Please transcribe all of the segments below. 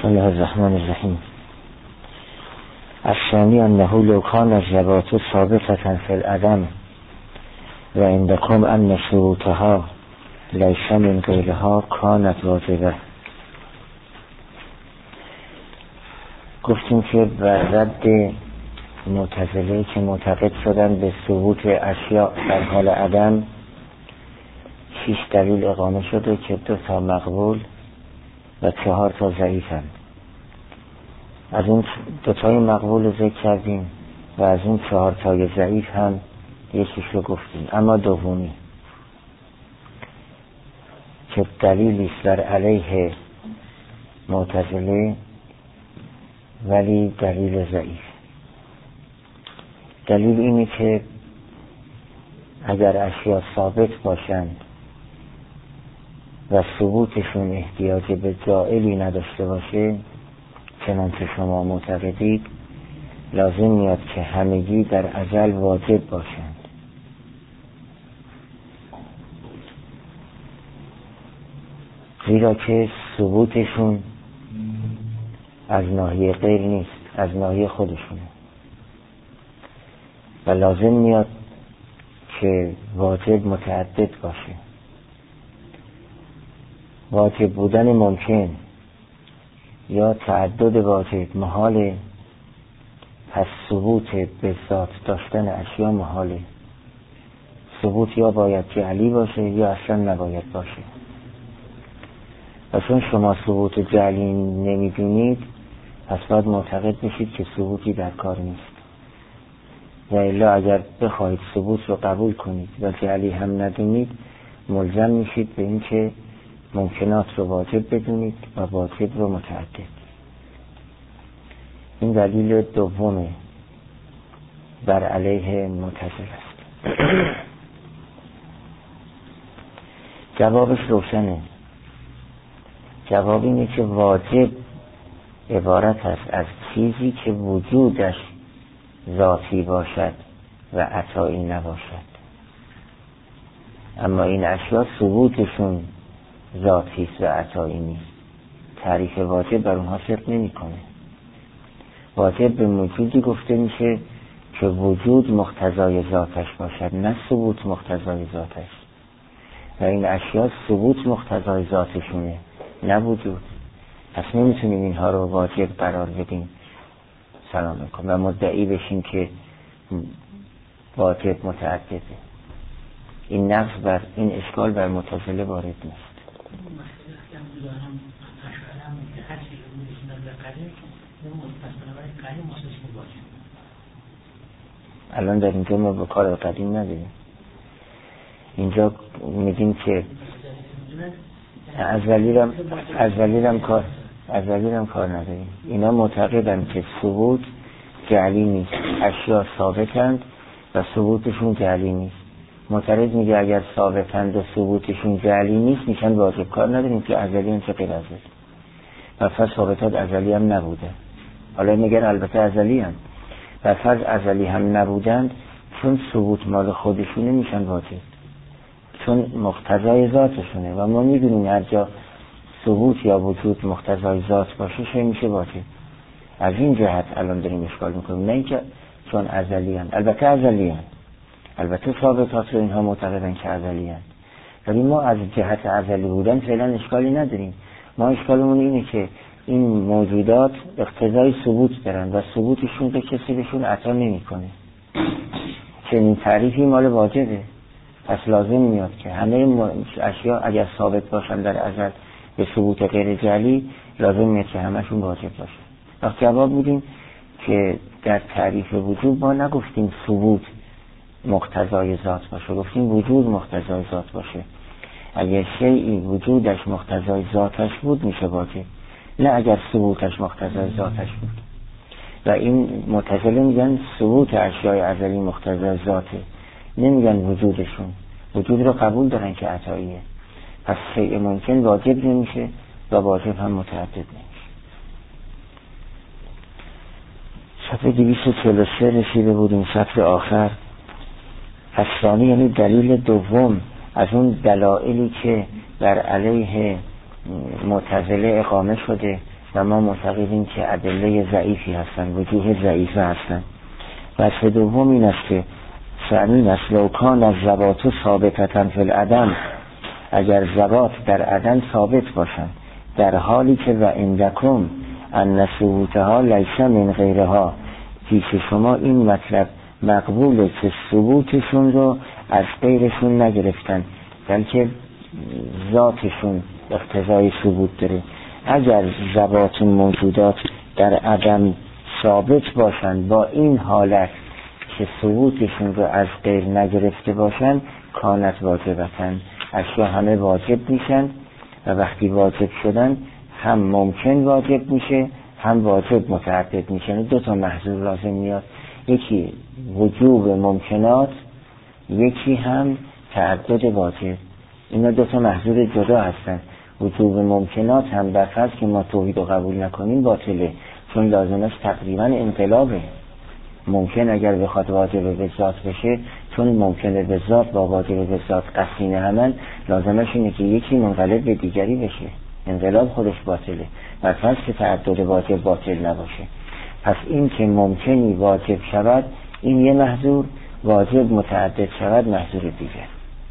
بسم الله الرحمن الرحیم. الثانی انه لو کان الرباط ثابتة فی العدم و عندکم ان ثبوتها لیس من غیرها کانت واجبه. گفتیم که بر رد معتزله که معتقد شدن به ثبوت اشیاء در حال عدم 6 دلیل اقامه شده که 2 مقبول و 4 ضعیفند. از اون 2 مقبول رو ذکر کردیم و از اون 4 ضعیف هم یکیش رو گفتیم. اما دومی که دلیلی است بر علیه معتزله ولی دلیل ضعیف. دلیل اینه که اگر اشیاء ثابت باشند و ثبوتشون احتیاج به جائلی نداشته باشه چنانچه شما معتقدید، لازم میاد که همگی در ازل واجب باشند. زیرا که ثبوتشون از ناحیه غیر نیست، از ناحیه خودشونه و لازم میاد که واجب متعدد باشه. واجب بودن ممکن یا تعدد واجب محاله، پس ثبوت به ذات داشتن اشیاء محاله. ثبوت یا باید جعلی باشه یا اصلا نباید باشه. و چون شما ثبوت جعلی نمیدونید پس باید معتقد بشید که ثبوتی در کار نیست. و الا اگر بخواهید ثبوت رو قبول کنید و جعلی هم ندونید ملزم میشید به این که ممکنات رو واجب بدونید و واجب رو متعدد. این دلیل دومه بر علیه معتزله است. جوابش روشنه. جواب اینه که واجب عبارت است از چیزی که وجودش ذاتی باشد و عطایی نباشد. اما این اشیاء ثبوتشون ذاتی است و عطایی نیست. تعریف واجب بر اونها صدق نمی‌کنه. واجب به موجودی گفته میشه که وجود مقتضای ذاتش باشد، نه ثبوت مقتضای ذاتش. و این اشیاء ثبوت مقتضای ذاتشونه، نه وجود. پس نمیتونیم اینها رو واجب قرار بدیم سلام علیکم و مدعی بشیم که واجب متعدده. این نقص بر این اشکال بر معتزله وارد نیست. الان در اینجا ما به کار قدیم نداریم. اینجا میگیم که ازولی هم کار نداریم. اینا معتقدن که ثبوت جعلی نیست، اشیاء ثابتند و ثبوتشون جعلی نیست. معترض میگه اگر ثابتند و ثبوتشون جعلی نیست میشن واجب. کار نداریم که ازلی هم چه غیر ازلی و فرض ثابتات ازلی هم نبوده. حالا میگن البته ازلی هم و فرض ازلی هم نبودند، چون ثبوت مال خودشونه میشن واجب، چون مقتضای ذاتشونه و ما میدونیم هر جا ثبوت یا وجود مقتضای ذات باشه چه میشه واجب. از این جهت الان داریم اشکال میکنیم، نه اینکه چون ازلی هم. البته ازلی هم، البته ثابتات رو اینها معتقدن که ازلی هم، ولی ما از جهت ازلی بودن فعلا اشکالی نداریم. ما اشکالمون اینه که این موجودات اقتضای ثبوت دارن و ثبوتشون به کسی بهشون عطا نمیکنه. چنین تعریفی مال واجبه. پس لازم میاد که همه اشیاء اگر ثابت باشن در ازل به ثبوت غیر جعلی، لازم میاد که همشون واجب باشه. وقت جواب میدیم که در تعریف وجود ما نگفتیم ثبوت مقتضای ذات باشه، گفتیم وجود مقتضای ذات باشه. اگر شیئی وجودش مقتضای ذاتش بود میشه واجب، نه اگر ثبوتش مقتضای ذاتش بود. و این معتزله میگن ثبوت اشیاء ازلی مقتضای ذاته، نمیگن وجودشون. وجود رو قبول دارن که عطاییه. پس شیء ممکن واجب نمیشه و واجب هم متعدد نمیشه. صفحه 243 رسیده بودیم، سطر آخر. الثانی یعنی دلیل دوم از اون دلایلی که بر علیه معتزله اقامه شده و ما معتقدیم که ادله ضعیفی هستن، وجوه ضعیفه هستن. وجه دوم این است که ثانی است لو کان الذوات ثابتة فی العدم، اگر ذوات در عدم ثابت باشند، در حالی که و عندکم ان ثبوتها لیس من غیرها، پیش شما این مطلب مقبوله که ثبوتشون رو از غیرشون نگرفتن، بلکه ذاتشون اقتضای ثبوت داره. اگر ذوات موجودات در عدم ثابت باشند با این حالت که ثبوتشون رو از غیر نگرفته باشند، کانت واجبتن، اشیا همه واجب میشن و وقتی واجب شدن هم ممکن واجب میشه هم واجب متعدد میشه. دو تا محذور لازم میاد، یکی وجوب ممکنات، یکی هم تعدد واجب. اینا دو تا محذور جدا هستن. وجوب ممکنات هم در فرض که ما توحید رو قبول نکنیم باطله، چون لازمش تقریبا انقلابه. ممکن اگر بخواد واجب به ذات بشه، چون ممکنه به ذات با واجب به ذات قسین همن، لازمش اینه که یکی منقلب به دیگری بشه، انقلاب خودش باطله. بر فرض که تعدد واجب باطل نباشه، پس این که ممکنی واجب شود این یه محذور، واجب متعدد شود محذور دیگر.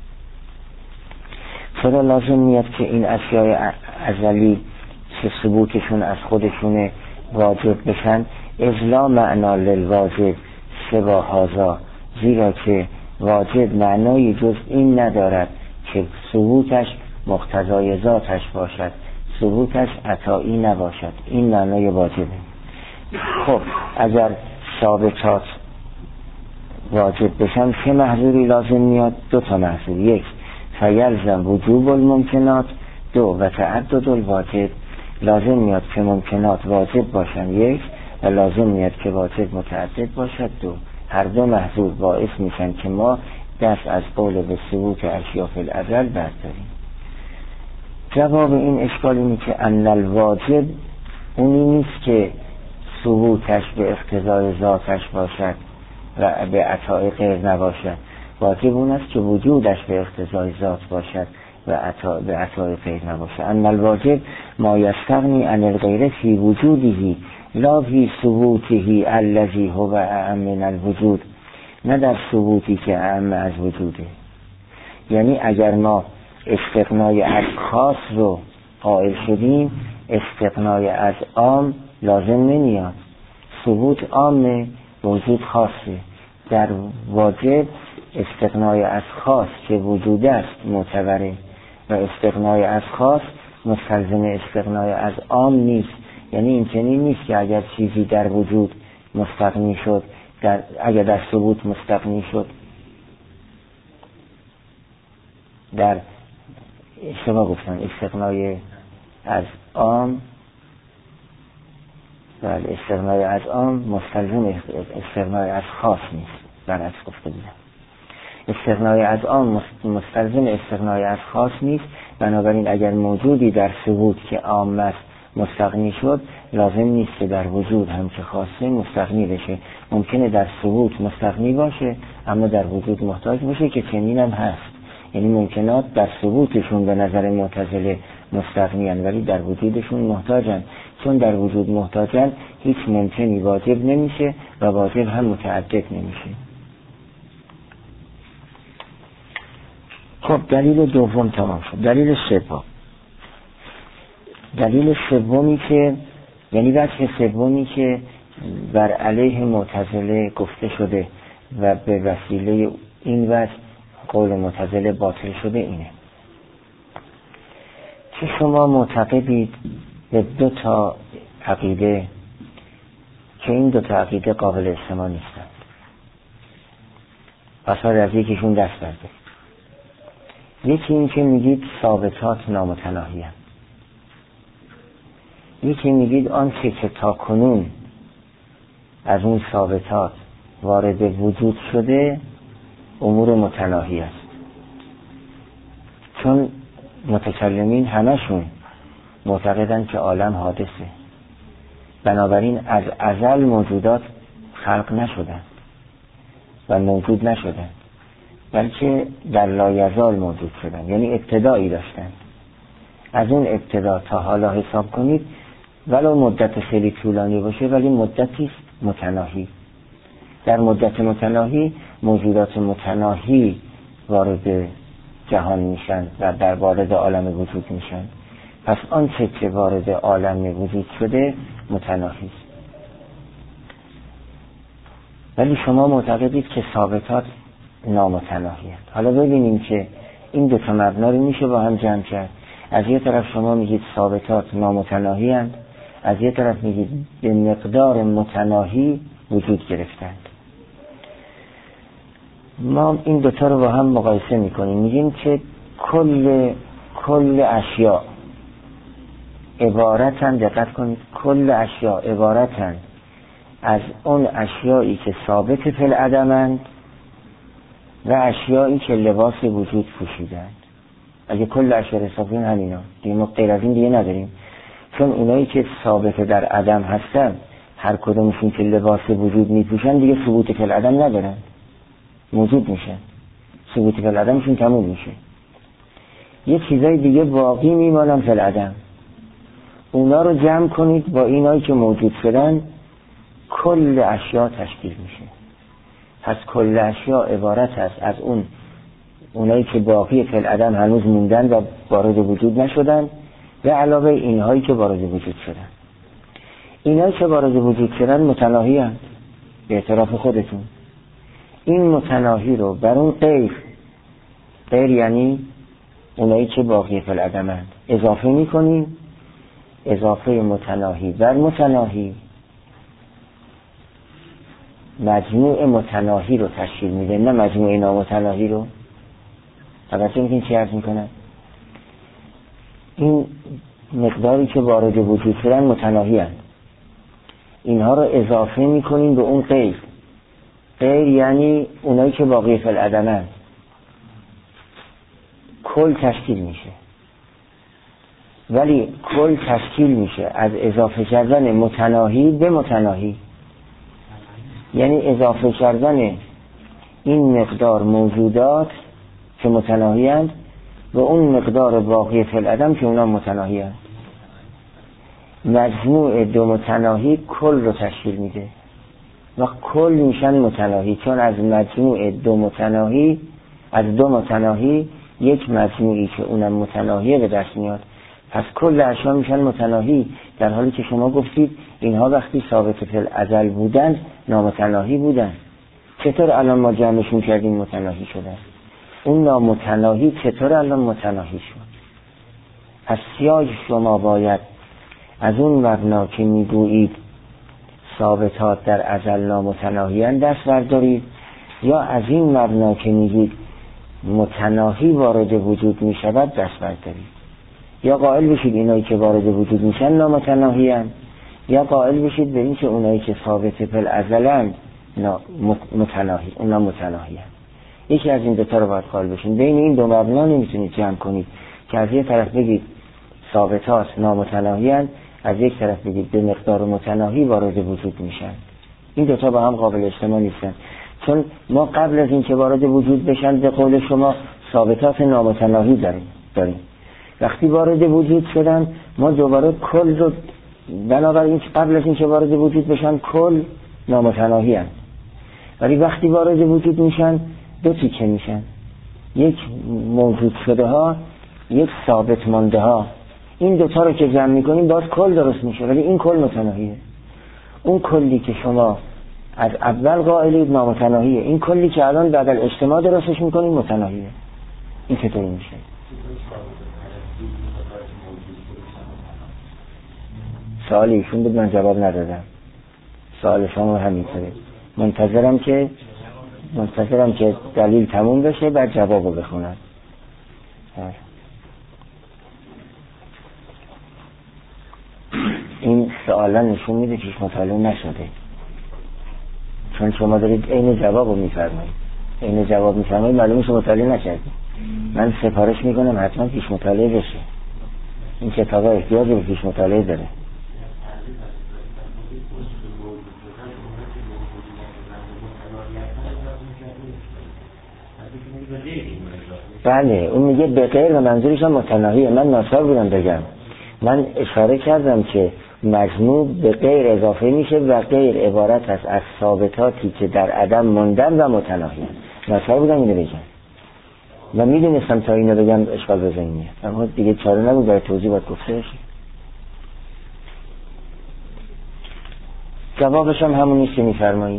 چرا لازم میاد که این اشیاء ازلی که ثبوتشون از خودشونه واجب بشن؟ اذ معنا للواجب سوا هذا، زیرا که واجب معنای جز این ندارد که ثبوتش مقتضای ذاتش باشد، ثبوتش عطایی نباشد. این معنای واجبه. خب اگر ثابتات واجب بشن چه محذوری لازم میاد؟ دو تا محذور، یک فیلزم وجوب الممکنات، دو و تعدد الواجب. لازم میاد که ممکنات واجب باشن یک، و لازم میاد که واجب متعدد باشد دو. هر دو محذور باعث میشن که ما دست از قول به ثبوت اشیاء فی الازل برداریم. جواب این اشکال اینه که ان الواجب اونی نیست که ثبوتش به اقتضای ذاتش باشد و به عطای غیر نباشد. واجب اون است که وجودش به اقتضای ذات باشد و به عطای غیر نباشد. ان الواجب ما یستغنی عن الغیر فی وجوده لا فی ثبوته الذی هو اعم من الوجود، نه در ثبوتی که اعم از وجوده. یعنی اگر ما استغنای از خاص رو قائل شدیم، استغنای از عام لازم نمیاد. ثبوت عامه، وجود خاصه. در واجب استغنای از خاص که وجود است معتبره و استغنای از خاص مستلزم استغنای از عام نیست. یعنی این چنین نیست که اگر چیزی در وجود مستغنی شد، اگر در ثبوت مستغنی شد، در شما گفتن استغنای از عام، بله استغنای از عام مستلزم استغنای از خاص نیست. برعکس گفته بودم، استغنای از عام مستلزم استغنای از خاص نیست. بنابراین اگر موجودی در ثبوت که عام است مستغنی شد، لازم نیست که در وجود هم که خاصه مستغنی بشه. ممکنه در ثبوت مستغنی باشه اما در وجود محتاج باشه، که چنین هم هست. یعنی ممکنات در ثبوتشون به نظر معتزله مستغنیان ولی در وجودشون محتاجن. چون در وجود محتاجن هیچ ممکنی واجب نمیشه و واجب هم متعدد نمیشه. خب دلیل دوم تمام شد. دلیل سوم، دلیل سومی که یعنی وجه سومی که بر علیه معتزله گفته شده و به وسیله این وجه قول معتزله باطل شده اینه که شما معتقدید به دو تا عقیده که این دو تا عقیده قابل اجتماع نیستند. پس از یکیشون دست بردارید. یکی این که میگید ثابتات نامتناهی هستند، یکی میگید آنچه که تا کنون از اون ثابتات وارد وجود شده امور متناهی است. چون متکلمین همشون معتقدن که عالم حادثه، بنابراین از ازل موجودات خلق نشدن و موجود نشدن، بلکه در لایزال موجود شدن، یعنی ابتدایی داشتن. از اون ابتدا تا حالا حساب کنید ولو مدت خیلی طولانی باشه ولی مدتی متناهی. در مدت متناهی موجودات متناهی وارد جهان میشن و در وارد عالم وجود میشن. پس آنچه که وارد عالم وجود شده متناهی است. ولی شما معتقدید که ثابتات نامتناهی است. حالا ببینیم که این دو تا مبنا رو میشه با هم جمع کرد. از یه طرف شما میگید ثابتات نامتناهی اند، از یه طرف میگید به مقدار متناهی وجود گرفتند. ما این دوتا رو با هم مقایسه میکنیم، میگیم که کل اشیاء عبارتن، دقت کنید، کل اشیاء عبارتن از اون اشیایی که ثابت فی العدمند و اشیایی که لباس وجود پوشیدند. اگه کل اشیاء حساب کنیم همینا دیگه، ما غیر از این دیگه نداریم. چون اونایی که ثابت در عدم هستن هر کدومشون که لباس وجود میپوشن دیگه ثبوت فی العدم ندارن، موجود میشن، ثبوت فی العدمشون تموم میشه. یه چیزای دیگه باقی میمانن فی العدم. اونا رو جمع کنید با اینایی که موجود شدن، کل اشیاء تشکیل میشه. پس کل اشیاء عبارت است از اونایی که باقی فی العدم هنوز موندن و وارد وجود نشدن و علاوه اینهایی که وارد وجود شدن. اینایی که وارد وجود شدن متناهی هستند به اعتراف خودتون. این متناهی رو بر اون غیر یعنی اونایی که باقی فی العدم هستند اضافه میکنیم. اضافه متناهی بر متناهی مجموع متناهی رو تشکیل میده، نه مجموع نامتناهی رو. توجه میکنین چی عرض میکنم؟ این مقداری که وارد وجود شدن متناهی هستند، اینها رو اضافه میکنیم به اون غیر یعنی اونایی که باقی فی العدم هستند، کل تشکیل میشه. ولی کل تشکیل میشه از اضافه کردن متناهی به متناهی، یعنی اضافه کردن این مقدار موجودات که متناهی هستند و اون مقدار باقی فی العدم که اونا متناهی هستند. مجموع دو متناهی کل رو تشکیل میده و کل میشن متناهی، چون از مجموع دو متناهی یک مجموعی که اونم متناهیه به دست میاد. پس کل اشیا میشن متناهی، در حالی که شما گفتید اینها وقتی ثابت فی الازل بودن نامتناهی بودن. چطور الان ما جمعشون کردیم متناهی شدن؟ اون نامتناهی چطور الان متناهی شد؟ پس یا شما باید از اون مبنا که میگویید ثابتات در ازل نامتناهی‌اند دست بردارید، یا از این مبنا که میگید متناهی وارد وجود میشود دست بردارید. یا قائل بشید اینایی که وارد وجود میشن نامتناهی‌اند، یا قائل بشید به این که اونایی که ثابت فی الازل‌اند متناهی، اونا متناهی‌اند. یکی از این دو تا رو باید قائل بشین. بین این دو مبنا نمیتونید جمع کنید که از یک طرف بگید ثابتات نامتناهی‌اند، از یک طرف بگید به مقدار متناهی وارد وجود میشن. این دو تا با هم قابل اجتماع نیستن، چون ما قبل از این که وارد وجود بشن به قول شما ثابتات نامتناهی داریم. وقتی وارد وجود شدن ما دوباره کل رو، بنابراین قبل از این که وارد وجود بشن کل نامتناهی هستند، ولی وقتی وارد وجود میشن دو تیکه میشن، یک موجود شده ها، یک ثابت مانده ها. این دوتا رو که جمع میکنیم باز کل درست میشه، ولی این کل متناهیه. اون کلی که شما از اول قائلید نامتناهیه، این کلی که الان بعد از اجتماع درستش میکنیم متناهیه. این چطوری میشه؟ سوال ایشون بود، من جواب ندادم. سوال شما همینطوره. منتظرم که دلیل تموم بشه بعد جوابو بخونم. این سوالا نشون میده که مطالعه نشده، چون شما دارید عین جوابو میفرمایید، معلومه شما مطالعه نکردید. من سفارش میکنم حتما پیش مطالعه بشه. این کتابا احتیاج به پیش مطالعه داره. بله، اون میگه به غیر و منظورش هم متناهیه. من ناچار بودم بگم، من اشاره کردم که مجموع به غیر اضافه میشه و غیر عبارت است از ثابتاتی که در عدم موندن و متناهی. ناچار بودم اینو بگم و میدونستم تا اینو بگم اشکال به ذهن میاد، اما دیگه چاره نبود، برای توضیح باید گفته بشه. جوابش هم همون نیست که میفرمایید.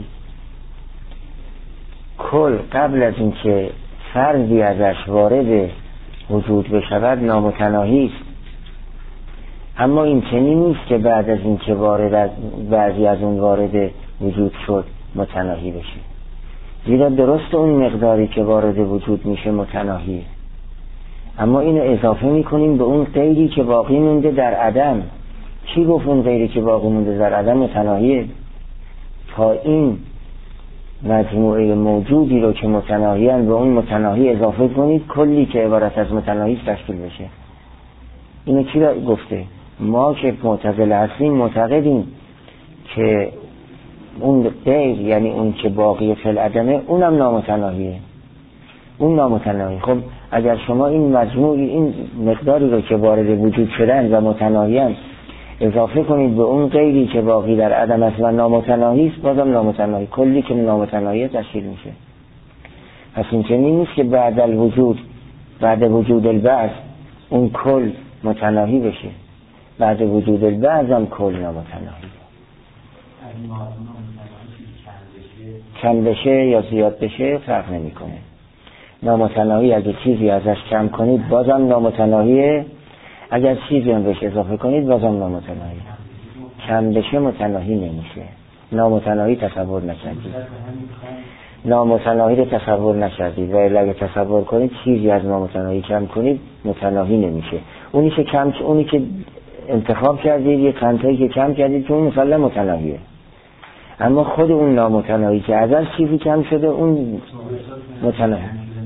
کل قبل از اینکه فردی ازش وارد وجود بشود نامتناهی است، اما این چنین نیست که بعد از اینکه بعضی از اون وارد وجود شد متناهی بشه. زیرا درست اون مقداری که وارد وجود میشه متناهیه، اما اینو اضافه میکنیم به اون غیری که باقی مونده در عدم. چی گفت اون غیری که باقی مونده در عدم متناهیه؟ تا این مجموعه موجودی رو که متناهیان به اون متناهی اضافه کنید، کلی که عبارت از متناهی تشکیل بشه. اینو کی گفته؟ ما که معتزله هستیم معتقدیم که اون غیر، یعنی اون که باقی فی العدمه، اونم نامتناهیه. اون نامتناهی. خب اگر شما این مجموعی، این مقداری رو که وارد وجود شدن و متناهیان اضافه کنید به اون غیری که باقی در عدم است و نامتناهی است، بازم نامتناهی، کلی که نامتناهی تشکیل میشه. پس این چنین نیست که بعد وجود البعث اون کل متناهی بشه، بعد وجود البعث هم کل نامتناهی. کم بشه یا زیاد بشه فرق نمیکنه. نامتناهی اگه چیزی ازش کم کنید بازم نامتناهیه، اگر چیزی هم بهش اضافه کنید بازم نامتناهی. کم بشه متناهی نمیشه. نامتناهی تصور نکردید، نامتناهی رو تصور نکردید و اگه تصور کنید چیزی از نامتناهی کم کنید متناهی نمیشه. اونی که انتخاب کردید، یه چندتایی که کم کردید، اون مثلا متناهیه، اما خود اون نامتناهی که ازش چیزی کم شده اون متناهی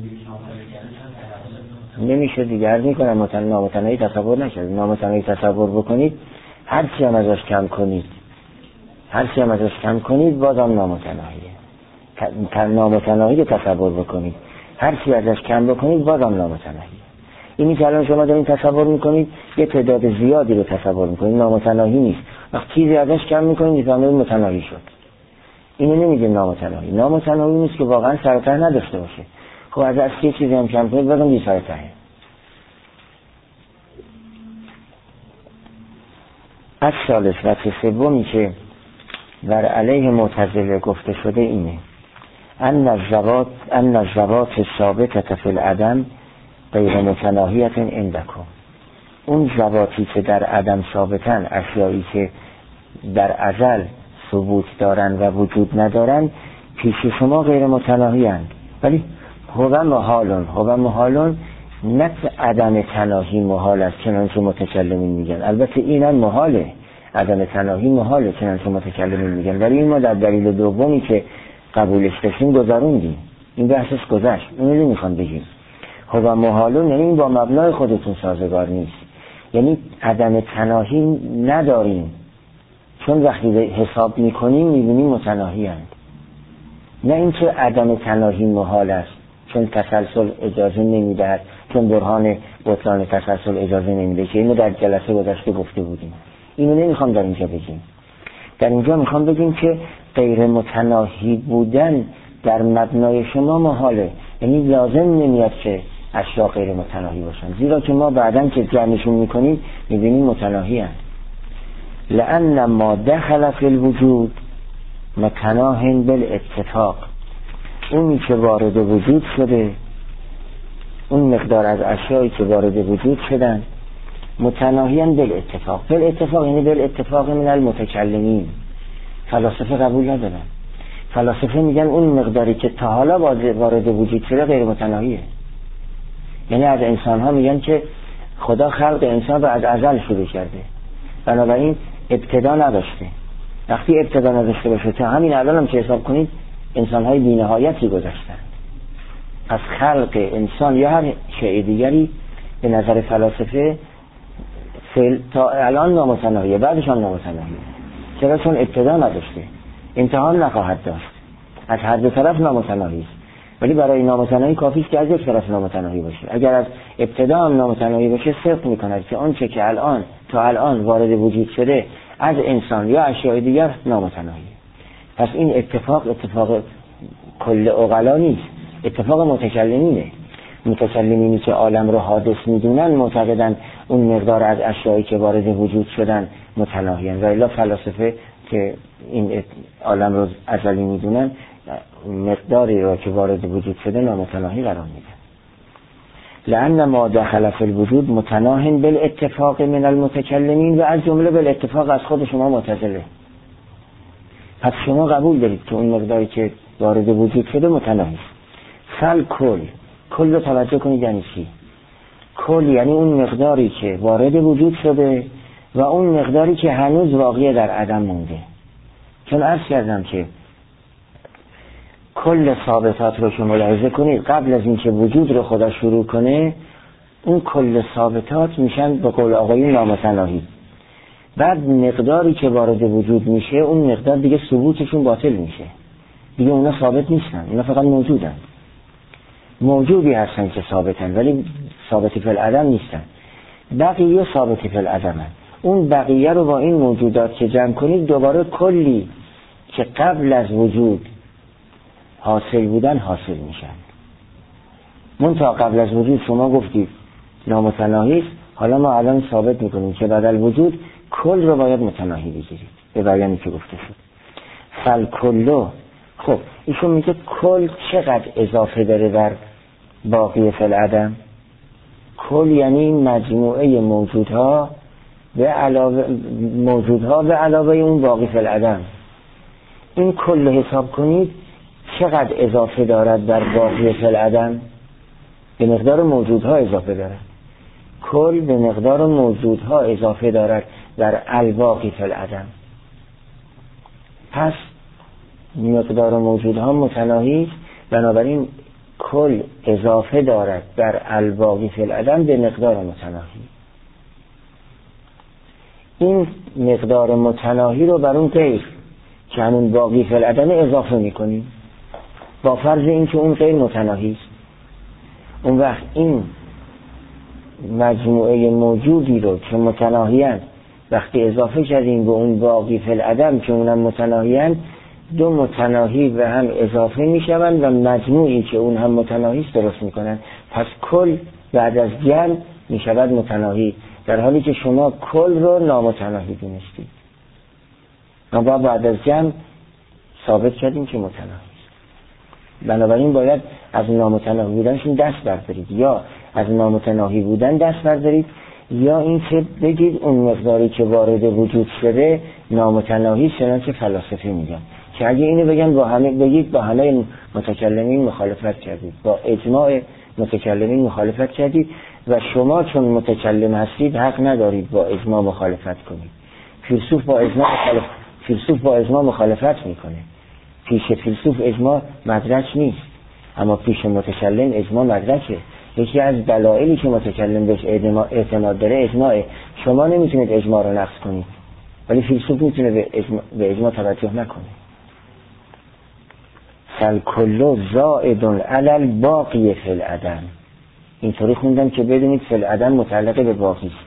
نمیشه دیگه. عرض میکنم نامتناهی تصور نکردید. نامتناهی تصور بکنید، هر چی هم ازش کم کنید بازم نامتناهیه. نامتناهی رو تصور بکنید، هر چی ازش کم بکنید بازم نامتناهیه. اینی که الان شما دارین تصور میکنید، یه تعداد زیادی رو تصور میکنید، نامتناهی نیست. وقتی چیزی ازش کم میکنید میفهمید متناهی شد. اینو نمیگیم نامتناهی. نامتناهی نیست که واقعا سر و ته نداشته باشه. خب از یه چیزی هم کم کنید بازم بی سر و تهه. از ثالث و سومی که بر علیه معتزله گفته شده اینه: ان الذوات ثابته فی العدم غیر متناهیت عندکم. اون ذواتی که در عدم ثابتن، اشیایی که در ازل ثبوت دارن و وجود ندارن، پیش شما غیر متناهی هستند. ولی هو محالون نه عدم تناهی محال است چنانچه متکلمین میگن. البته اینم محاله، عدم تناهی محاله چنانچه متکلمین میگن، ولی این ما در دلیل دومی که قبولش داشتیم گذاروندیم، این بحثش گذشت، اونو نمیخوام بگیم. هو محالون یعنی این با مبنای خودتون سازگار نیست، یعنی عدم تناهی نداریم، چون وقتی حساب میکنیم میبینیم متناهی هستند. نه اینکه عدم تناهی محال است چون تسلسل اجازه نمیدهد، چون برهان بطلان تسلسل اجازه نمیده، که اینو در جلسه گذشته گفته بودیم. اینو نمیخوام در اینجا بگیم. در اینجا میخوام بگیم که غیر متناهی بودن در مبنای شما محاله، یعنی لازم نمیاد که اشیا غیر متناهی باشن، زیرا که ما بعداً که جمعشون میکنیم میبینیم متناهی هستند. لأن ما دخل فی الوجود متناهی بالاتفاق. اونی که وارد وجود شده، اون مقدار از اشیایی که وارد وجود شدن، متناهیان بالاتفاق. بالاتفاق یعنی بالاتفاق من المتکلمین. فلاسفه قبول ندارن. فلاسفه میگن اون مقداری که تا حالا وارد وجود شده غیر متناهیه. یعنی از انسان ها میگن که خدا خلق انسان رو از ازل شروع کرده، بنابراین ابتدا نداشته. وقتی ابتدا نداشته باشه، تا همین الان هم که حساب کنید انسان های بی نهایتی گذشتن. از خلق انسان یا هر شیء دیگری به نظر فلاسفه تا الان نامتناهیه، بعدش هم نامتناهیه. چرا؟ چون ابتدا نداشته، امتحان نخواهد داشت. از هر دو طرف نامتناهی است، ولی برای نامتناهی کافی است که از یک طرف نامتناهی باشه. اگر از ابتدا هم نامتناهی باشه، صدق میکند که آنچه که تا الان وارد وجود شده از انسان یا اشیاء دیگر نامتناهیه. پس این اتفاق کل عقلا نیست، اتفاق متکلمینه. متکلمینی که عالم رو حادث میدونن معتقدن اون مقدار از اشیایی که وارد وجود شدن متناهیان، و الا فلاسفه که این عالم رو ازلی میدونن مقداری رو که وارد وجود شده نامتناهی قرار میدن. لأن ما دخل فی الوجود متناهی بالاتفاق من المتکلمین، و از جمله بالاتفاق از خود شما معتزله. پس شما قبول دارید که اون مقداری که وارد وجود شده متناهی است. فل کل رو توجه کنید یعنی چی؟ کل یعنی اون مقداری که وارد وجود شده و اون مقداری که هنوز واقعی در عدم مونده. چون عرض کردم که کل ثابتات رو که ملاحظه کنید قبل از اینکه وجود رو خدا شروع کنه اون کل ثابتات میشن به قول آقایون نامتناهی. بعد مقداری که وارد وجود میشه اون مقدار دیگه ثبوتشون باطل میشه، دیگه اونا ثابت نیستن، اونا فقط موجودن. موجودی هستن که ثابتن ولی ثابت فی العدم نیستن. بقیه ثابت فی العدمن. اون بقیه رو با این موجودات که جمع کنید دوباره کلی که قبل از وجود حاصل بودن حاصل میشن. منتها قبل از وجود شما گفتید نامتناهی است، حالا ما الان ثابت میکنیم که بعد از وجود کل رو باید متناهی بگیرید به بیانی که گفته شد. فالکلو، خب ایشون میگه کل چقدر اضافه داره در باقی فی العدم؟ کل یعنی مجموعه موجودها به علاوه اون باقی فی العدم. این کل حساب کنید چقدر اضافه دارد در باقی فی العدم؟ به مقدار موجودها اضافه دارد. کل به مقدار موجودها اضافه دارد در الباقی فی العدم. پس مقدار موجودها متناهی، بنابراین کل اضافه دارد در الباقی فی العدم به مقدار متناهی. این مقدار متناهی رو بر اون غیر که همون باقی فی العدم اضافه میکنیم با فرض این که اون غیر متناهی است. اون وقت این مجموعه موجودی رو که متناهی‌اند وقتی اضافه کردیم به اون باقی فی العدم که اونم متناهی‌اند، دو متناهی به هم اضافه میشوند و مجموعی که اون هم متناهی است درست میکنن. پس کل بعد از جمع میشود متناهی، در حالی که شما کل رو نامتناهی دونستید. ما بعد از جمع ثابت کردیم که متناهی است. بنابراین باید از نامتناهی بودنشون دست بردارید، یا از نامتناهی بودن دست بردارید، یا این که بگید اون مقداری که وارد وجود شده نامتناهی، چنانچه فلاسفه میگن که اگه اینو بگن با همه بگید با همه متکلمین مخالفت کردید، با اجماع متکلمین مخالفت کردید و شما چون متکلم هستید حق ندارید با اجماع مخالفت کنید. فیلسوف با اجماع مخالفت میکنه. پیش فیلسوف اجماع مدرک نیست، اما پیش متکلم اجماع مدرکه. یکی از دلایلی که متکلم بهش اعتماد داره اجماعه. شما نمیتونید اجماع رو نقض کنید ولی فیلسوف میتونه به اجماع توجه نکنه. فالکل زائد علی الباقی فی العدم. اینطوری خوندم که بدونید فی العدم متعلق به باقی است،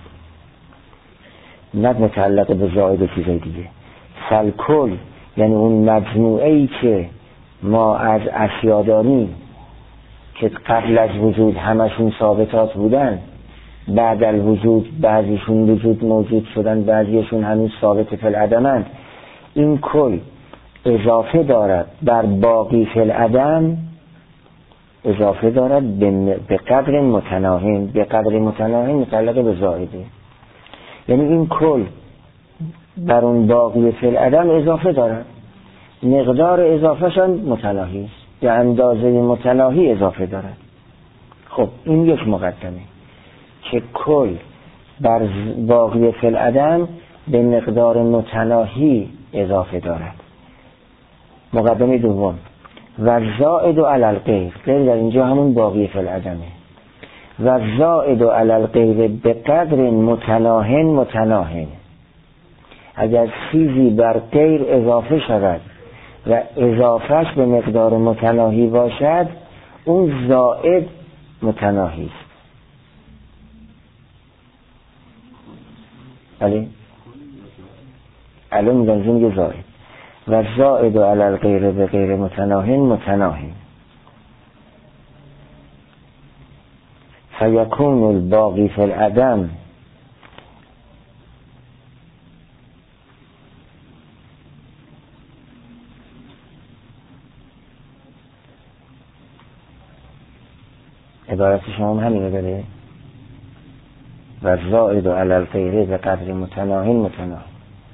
نه متعلق به زائد و چیزای دیگه. فالکل یعنی اون مجموعه ای که ما از اشیا داریم که قبل از وجود همشون ثابتات بودن، بعد از وجود بعضیشون وجود موجود شدن، بعضیشون هنوز ثابت فی العدمند. این کل اضافه دارد بر باقی فی العدم، اضافه دارد به قدر متناهی. به قدر متناهی متعلق به زائده، یعنی این کل بر اون باقی فی العدم اضافه دارد، مقدار اضافهشان متناهی است، به اندازه متناهی اضافه دارد. خب این یک مقدمه که کل بر باقی فی العدم به مقدار متناهی اضافه دارد. مقدمه دوم و زائد علی الغیر، غیر در اینجا همون باقی فی العدمه. و زائد علی الغیر به قدر متناهن. اگر چیزی بر غیر اضافه شود و اضافهش به مقدار متناهی باشد، اون زائد متناهی است. بله الان میگه زائد. و زائد علی الغیر به غیر متناهی متناهی فیکون الباقی فی العدم عبارت شما همینه داره. و زائد علی الغیر به قدر متناهی متناهی.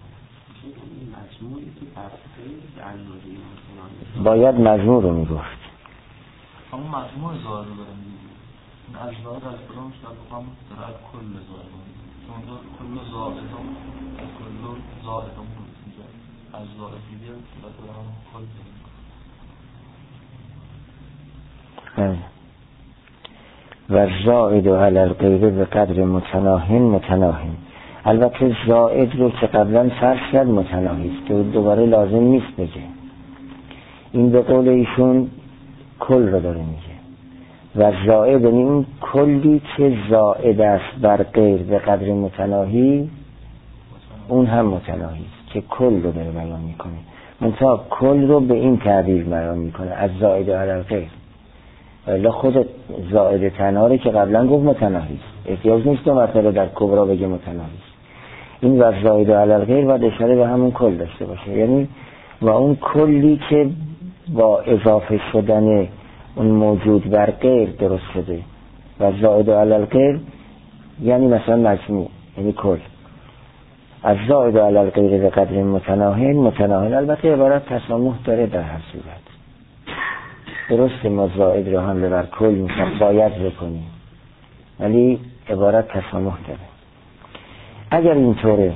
باید مجموع رو میگفت. همون مجموع زائد رو برم میگید این از زائد از برامش در بقام در از کل زائد چون کل زائد هم کل زائد هم از زائد دیگه در هم کل بریم و زائد علی الغیر به قدر متناهی متناهی. البته زائد رو که قبلا فرض کرد متناهی است که دوباره لازم نیست بگه. این به قول ایشون کل رو داره میگه. و زائد یعنی اون کلی که زائد است بر غیر به قدر متناهی اون هم متناهی است که کل رو داره بیان میکنه. منتها کل رو به این تعبیر بیان میکنه از زائد علی الغیر. ولی خود زائد تنها که قبلا گفت متناهی است. احتیاج نیست دو مرتبه در کبرا بگه متناهی است. این و زائد علی الغیر باید اشاره به همون کل داشته باشه. یعنی و اون کلی که با اضافه شدن اون موجود بر غیر درست شده. و زائد علی الغیر یعنی مثلا مجموع یعنی کل. از زائد علی الغیر به قدر متناهی متناهی. البته عبارت تسامح داره در هر صورت. درسته ما زائد رو هم بر کل میشن باید بکنیم ولی عبارت تسامح داره. اگر اینطوره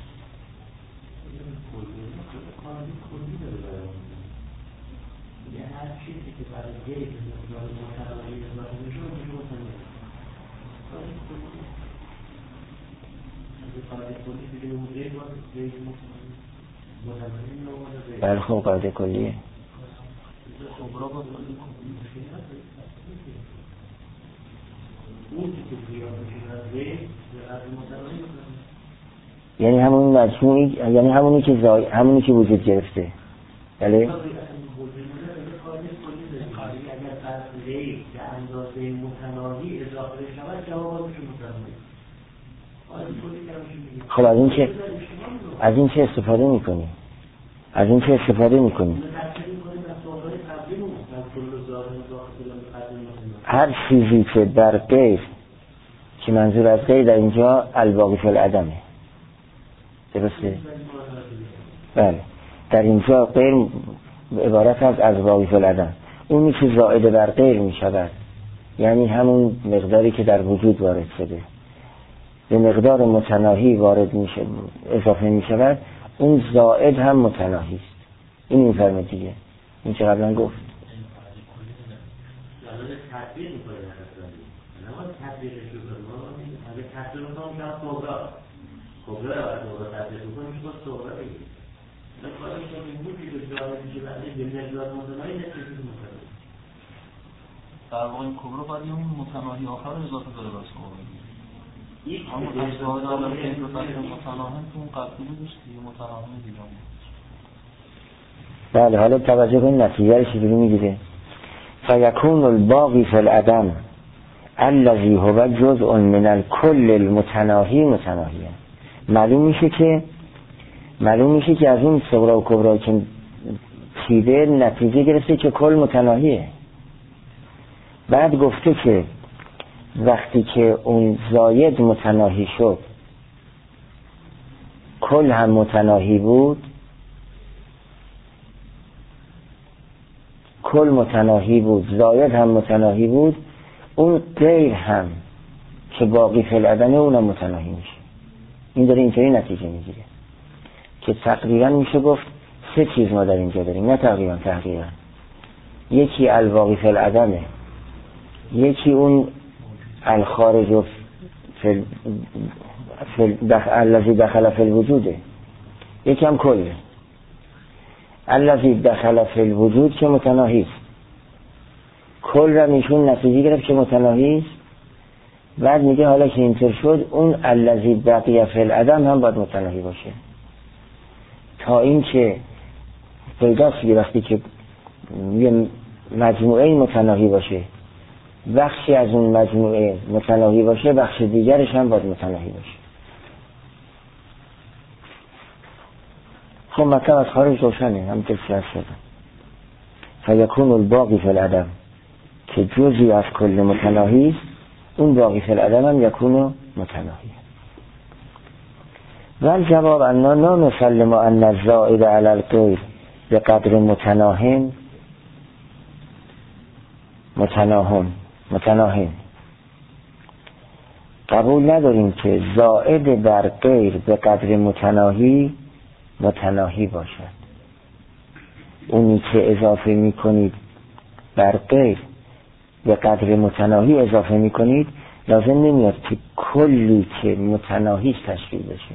بله خب قاعده کلیه. یعنی همون مجموعی یعنی همونی که وجود گرفته. بله اگر به اندازه متناهی اضافه شود جوابش متناهی. خب از این چه استفاده میکنی؟ هر چیزی که در غیر که منظور از غیر در اینجا الباقی فی العدمه. درسته؟ بله در اینجا غیر عبارت از الباقی فی العدم. اونی که زائد بر غیر می شود یعنی همون مقداری که در وجود وارد شده به مقدار متناهی وارد می شود اضافه می شود اون زائد هم متناهی است. این میفرمه دیگه این چه قبلا گفت تطبیق میکنه نماز تطبیقش رو کنیم اگه تطبیق میکنم که کبرا رو باید موقع تطبیق میکنیم که باید صغرا بگیم نکارش رو میمون که به جای میشه بعد به مقدار متناهی نتیجه میکنه در واقع این کبرا باید اون متناهی آخر رو اضافه داره بس صغرا اما از زائد علی الغیر به قدر متناهی که اون قبلی بودش دیگه متناهی دیگه. بله حالا توجه کنید نتیجه رو چجوری میگیره. فیکون الباقی فی العدم الذی هو جزء من الکل المتناهی متناهیه. معلوم میشه که از اون صغرا و کبرا که چیده نتیجه گرفته که کل متناهیه. بعد گفته که وقتی که اون زاید متناهی شد کل هم متناهی بود. کل متناهی بود زاید هم متناهی بود اون غیر هم که باقی فی العدم اونم متناهی میشه. این داره اینطوری نتیجه میگیره که تقریبا میشه گفت سه چیز ما در اینجا داریم. نه تقریبا یکی الباقی فی العدمه یکی اون الخارج الذی دخل فی الوجوده یکی هم کله. الذی دخل فی الوجود که متناهی است. کل را میشون نتیجه گرفت که متناهی است. بعد میگه حالا که اینطور شد اون الذی بقی فی العدم هم باید متناهی باشه. تا این که پیداست که وقتی که یه مجموعه متناهی باشه بخشی از اون مجموعه متناهی باشه بخش دیگرش هم باید متناهی باشه. خب مطلب از خارج روشنه، همونطور که عرض شد فیکون الباقی فی العدم که جزئی از کل متناهی است، اون باقی فی العدم هم یکون متناهی. و الجواب انا لا نسلم ان الزائد علی الغیر به قدر متناهن قبول نداریم که زائد بر غیر به قدر متناهی باشد. اونی که اضافه میکنید بر غیر به قدر متناهی اضافه میکنید لازم نمیاد که کلی که متناهیش تشکیل بشه.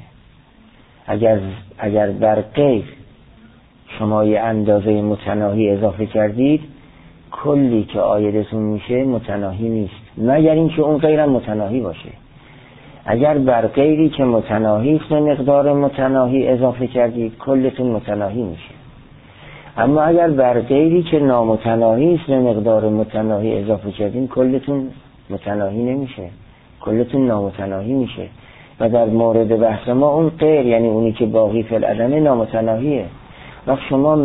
اگر بر غیر شما یه اندازه متناهی اضافه کردید کلی که عایدتون میشه متناهی نیست، مگر اینکه اون غیرم متناهی باشه. اگر بر غیری که متناهی است مقدار متناهی اضافه کردید کلتون متناهی میشه. اما اگر بر غیری که نامتناهی است مقدار متناهی اضافه کردین کلتون متناهی نمیشه، کلتون نامتناهی میشه. و در مورد بحث ما اون غیر یعنی اونی که باقی فی العدم نامتناهیه. وقت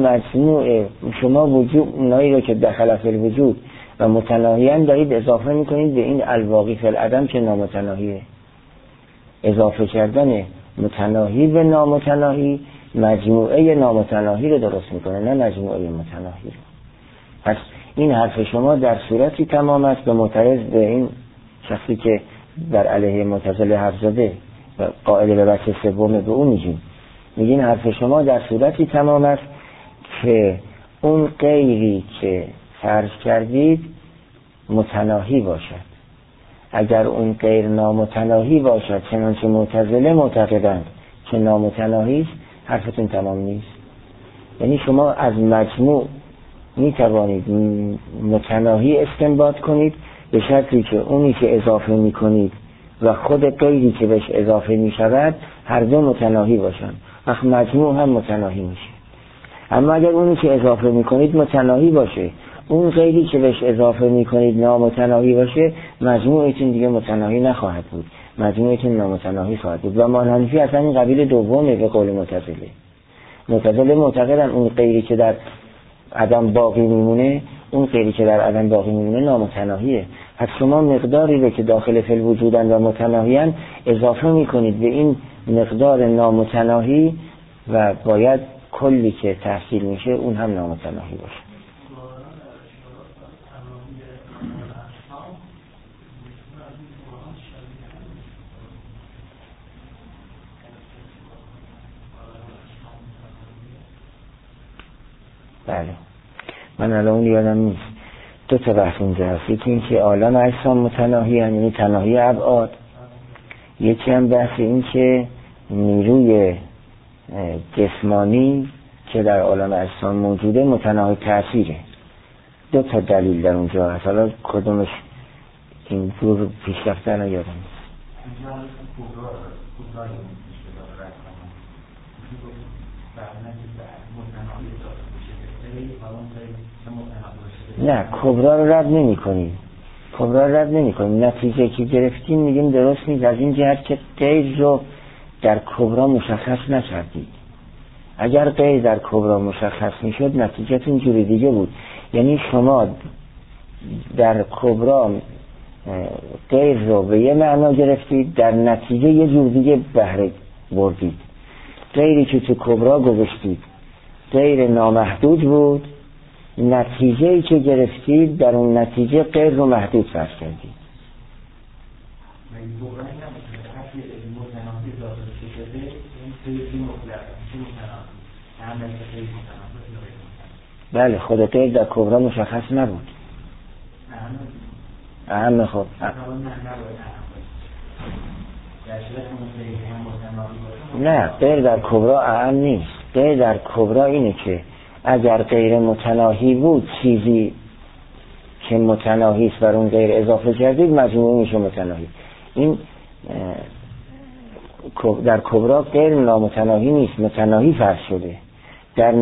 شما وجود اونایی رو که دخل فی الوجود و متناهیان دارید اضافه میکنید به این الباقی فی العدم که نامتناهیه. اضافه کردن متناهی به نامتناهی مجموعه نامتناهی رو درست میکنه، نه مجموعه متناهی رو. پس این حرف شما در صورتی تمام است به معترض به این شخصی که در علیه معتزله حرف زده و قائل به بحث سوم به اون میگین حرف شما در صورتی تمام است که اون غیری که فرض کردید متناهی باشد. اگر اون غیر نامتناهی باشد چنانچه معتزله معتقدند که نامتناهی است حرفتون تمام نیست. یعنی شما از مجموع میتوانید متناهی استنباط کنید به شرطی که اونی که اضافه میکنید و خود غیری که بهش اضافه میشود هر دو متناهی باشن، وقت مجموع هم متناهی میشه. اما اگر اونی که اضافه میکنید متناهی باشه اون غیری که بهش اضافه میکنید نامتناهی باشه مجموعتون دیگه متناهی نخواهد بود، مجموعتون نامتناهی خواهد بود. و مانحنفی اصلا این قبیل دومه به قول معتزله معتقدن اون غیری که در عدم باقی میمونه اون غیری که در عدم باقی میمونه نامتناهیه. پس شما مقداری رو که داخل فی الوجودن و متناهیان اضافه میکنید به این مقدار نامتناهی و باید کلی که تحصیل میشه اون هم نامتناهی باشه. بله من الان یادم نیست دو تا بحث اینجا هست، یکی این که عالم اجسام متناهی یعنی تناهی ابعاد، یکی هم بحث این که نیروی جسمانی که در عالم اجسام موجوده متناهی تأثیره. دو تا دلیل در اونجا هست، حالا کدومش این جور پیش رفتن رو یادم نیست. نه کبرا رو رد نمی کنیم، نتیجه که گرفتیم میگیم درست نیست از این جهت که غیر رو در کبرا مشخص نکردید. اگر غیر در کبرا مشخص میشد نتیجه اینجوری دیگه بود، یعنی شما در کبرا غیر رو به یه معنا گرفتید در نتیجه یه جور دیگه بهره بردید. غیری که تو کبرا گذاشتید غیر نامحدود بود، نتیجه‌ای که گرفتید در اون نتیجه غیر رو محدود فرض کردید. بله خود غیر در کبرا مشخص نبود. اهم خب نه غیر در کبرا اهم نیست. غیر در کبرا اینه که اگر غیر متناهی بود چیزی که متناهی است بر اون غیر اضافه کردید مجموعه میشه متناهی. این در کبرا غیر نامتناهی نیست، متناهی فرض شده. در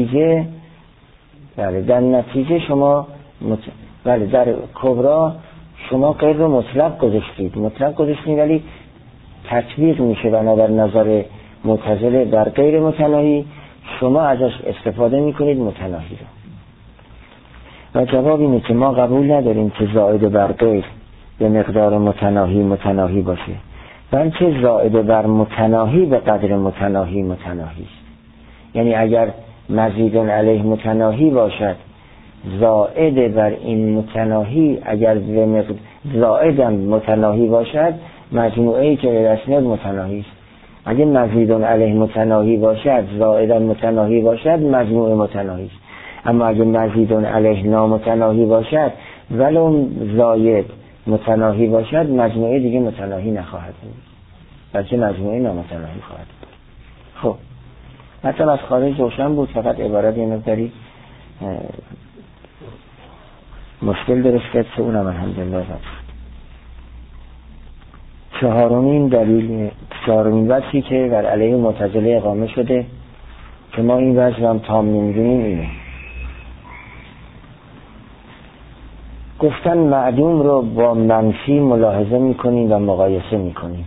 نتیجه شما در کبرا شما غیر رو مطلق گذاشتید ولی تطبیق میشه بنابر نظر معتزله در غیر متناهی، شما ازش استفاده میکنید متناهی رو. و جواب اینه که ما قبول نداریم که زائد بر غیر به مقدار متناهی باشه، بلکه زائد بر متناهی به قدر متناهی است. یعنی اگر مزید علیه متناهی باشد، زائد بر این متناهی اگر زائدم متناهی باشد، مجموعه‌ای که غیر اسناد متناهی است. اگر مزید علیه متناهی باشد، زائدم متناهی باشد، مجموعه متناهی است. اما اگر مزید علیه نامتناهی باشد ولو زاید متناهی باشد، مجموعه دیگه متناهی نخواهد بود، بلکه مجموعه نامتناهی خواهد بود. خب مثلا از خارج روشن بود، فقط عبارت یه مقداری مشکل درست کرد که اونم الحمدلله رفت. چهارمین وجهی که بر علیه معتزله اقامه شده که ما این وجه هم تام نمیدونیم اینه. گفتن معدوم رو با منفی ملاحظه میکنیم و مقایسه میکنیم.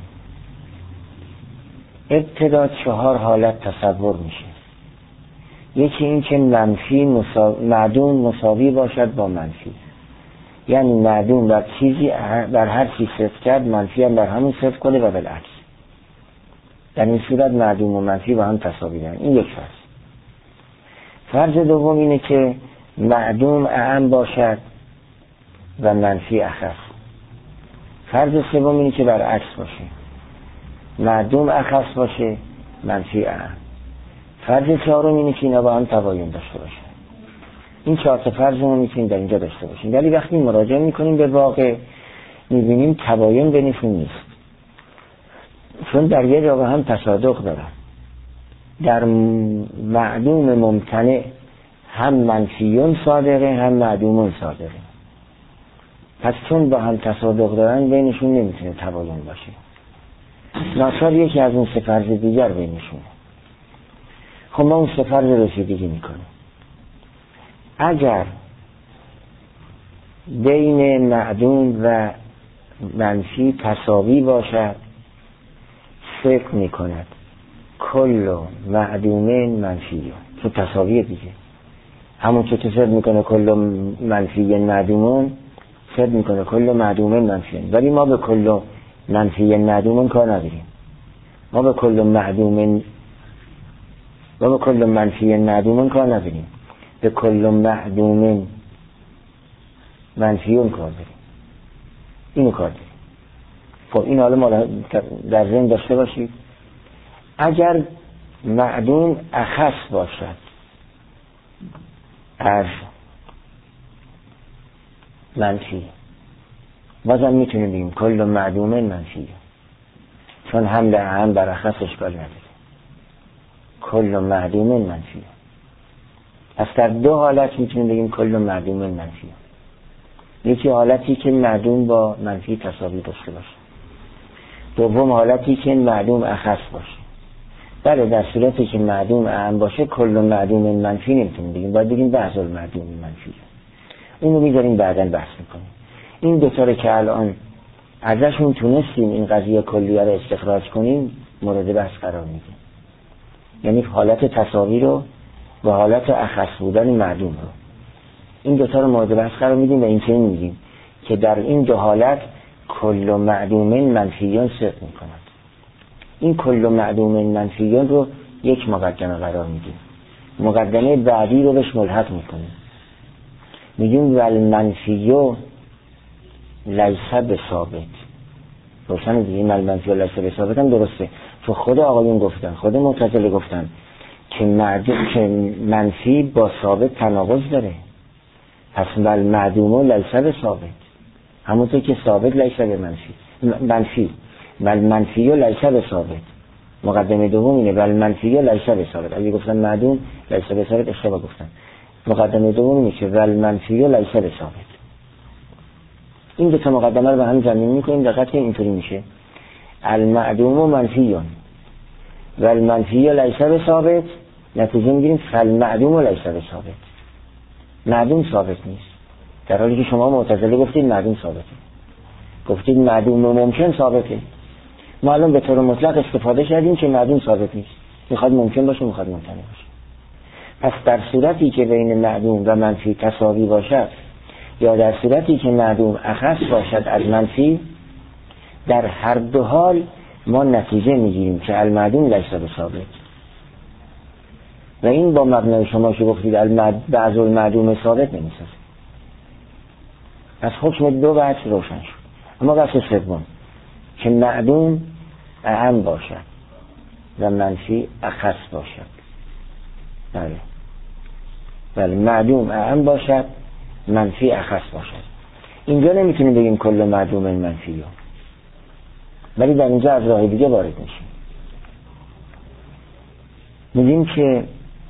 ابتدا 4 حالت تصور میشه. یکی این که معدوم مساوی باشد با منفی، یعنی معدوم بر چیزی بر هر چیز صفت کرد، منفی هم بر همون صفت کنه و بالعکس. در این صورت معدوم و منفی با هم تساوی دارن. این یک فرض. فرض دوم اینه که معدوم اعم باشد و منفی اخف. فرض سوم اینه که برعکس باشه، معدوم اخف باشه، منفی اعم. فرض چهارم اینه که اینا با هم تباین داشته باشه. این 4 تا فرض رو میتونیم در اینجا داشته باشیم، ولی وقتی مراجعه میکنیم به واقع میبینیم تباین بینشون نیست، چون در یه جا هم تصادق دارن. در معدوم ممتنع هم منفیون صادقه هم معدومون صادقه، پس چون با هم تصادق دارن بینشون نمیتونه تباین باشه. ناچار یکی از اون 3 فرض دیگر بینشونه. خب ما اون 3 فرض رسیدگی میکنیم. اگر بین معدوم و منفی تساوی باشد، فکر میکند کل معدومین منفی، تو تساویه دیگه. همون که فکر میکنه کل منفی معدومون، فکر میکنه کل معدومین منفی. ولی ما به کل منفی معدومون کار نداریم. ما به کل منفی معدومون کار نداریم، به کل معدوم منفیون کار داریم. اینو کار داریم. خب این حالا ما در ذهن داشته باشید. اگر معدوم اخص باشد از منفی، بازم میتونیم بگیم کل معدوم منفی، چون حمل اهم بر اخص اشکال نداره. کل معدوم منفی. پس در 2 حالت میتونیم بگیم کل معدوم منفی. یکی حالتی که معدوم با منفی تساوی داشته باشه، دوم حالتی که معدوم اخص باشه. بله در صورتی که معدوم اعم باشه کل معدوم منفی نمیتونیم بگیم، باید بگیم بعض المعدوم منفی. اینو میذاریم بعداً بحث میکنیم. این 2 تا که الان ازشون تونستیم این قضیه کلیه رو استخراج کنیم مورد بحث قرار میدیم. یعنی حالت تساوی رو و حالت اخص بودن معدوم رو، این 2 تا رو مورد بحث قرار میدیم و این چنین میگیم که در این 2 حالت کل معدومین منفیون صدق میکند. این کل معدومین منفیون رو یک مقدمه قرار میدیم، مقدمه بعدی رو بهش ملحق میکنیم، میگیم ول منفیو لیس بثابت. روشن دیگه، ول منفیو لیس بثابت هم درسته، تو خود آقایون گفتن، خود معتزله گفتن که منفی با ثابت تناقض داره. پس ول معدومو لیس بثابت، همونطور که ثابت لیس به منفی ول منفیو لیس بثابت. مقدمه دوم اینه ول منفیو لیس بثابت. اگه گفتن معدوم لیس بثابت اشتباه گفتن. مقدمه دوم اینه که ول منفیو لیس بثابت. این 2 تا مقدمه رو به هم جمع می‌کنیم. دقت کنید اینطوری میشه المعدوم منفیون و المنفی لیس بثابت، نتیجه میگیریم فالمعدوم لیس بثابت. معدوم ثابت نیست، در حالی که شما معتزله گفتید معدوم ثابته، گفتید معدوم ممکن ثابته. ما الان به طور مطلق استفاده کردیم که معدوم ثابت نیست، میخواد ممکن باشه میخواد ممکن باشه. پس در صورتی که بین معدوم و منفی تساوی باشد یا در صورتی که معدوم اخص باشد از منفی، در هر دو حال ما نتیجه میگیریم که المعدوم لیس بثابت. و این با مبنای شما که گفتید بعض المعدوم ثابت نمیسازه. پس حکم دو وجه روشن شد. اما بحث سوم که معدوم اعم باشد و منفی اخص باشد. بله معدوم اعم باشد منفی اخص باشد. اینجا نمیتونیم بگیم کل معدوم منفی ها، ولی در اینجا از راه دیگه وارد میشیم. میگیم که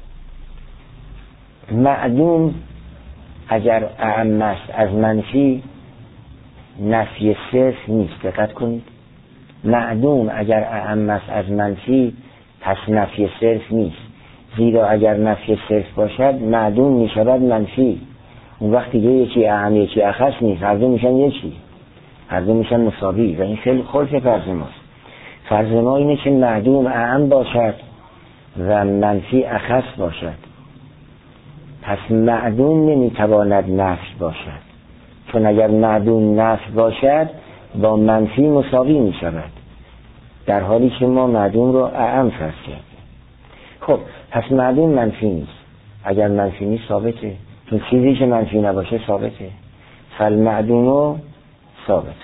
معدوم اگر اعم است از منفی نفی صرف نیست. دقت کنید، معدوم اگر اعم است از منفی پس نفی صرف نیست، زیرا اگر نفی صرف باشد معدوم میشود منفی. اون وقت دیگه یکی اعم یکی اخص نیست، هر دو میشن یکی، هر دو میشن مساوی. و این خیلی خلف فرض ماست. فرض ما اینه که معدوم اعم باشد و منفی اخص باشد، پس معدوم نمیتواند نفی باشد، چون اگر معدوم نفی باشد با منفی مساوی میشود، در حالی که ما معدوم رو اعم فرض کردیم. خب پس معدوم منفی نیست. اگر منفی نیست ثابته، چون چیزی که منفی نباشه ثابته. فالمعدوم ثابته.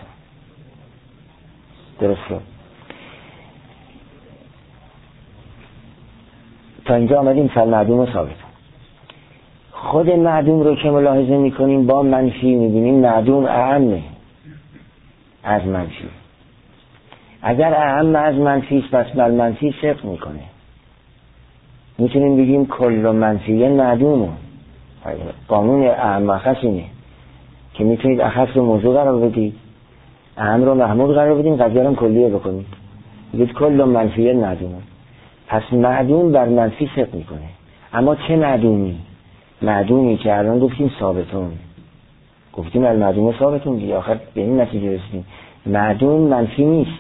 درست شد؟ تا اینجا آمدیم فالمعدوم ثابته. خود معدوم رو که ملاحظه میکنیم با منفی میبینیم معدوم اعمه از منفی. اگر اعم از منفی است پس بر منفی صدق میکنه. میتونیم بگیم کل منفی معدومه. قانون اعم اخص اینه که میتونید اخص رو موضوع قرار بدید، اعم رو محمود قرار بدید، قضیه رو کلیه بکنید، بگید کل منفی معدومه. پس معدوم بر منفی صدق میکنه. اما چه معدومی؟ معدومی که الان گفتیم ثابتون، گفتیم المعدوم ثابتون دیگه، آخر به این نتیجه رسیدیم معدوم منفی نیست،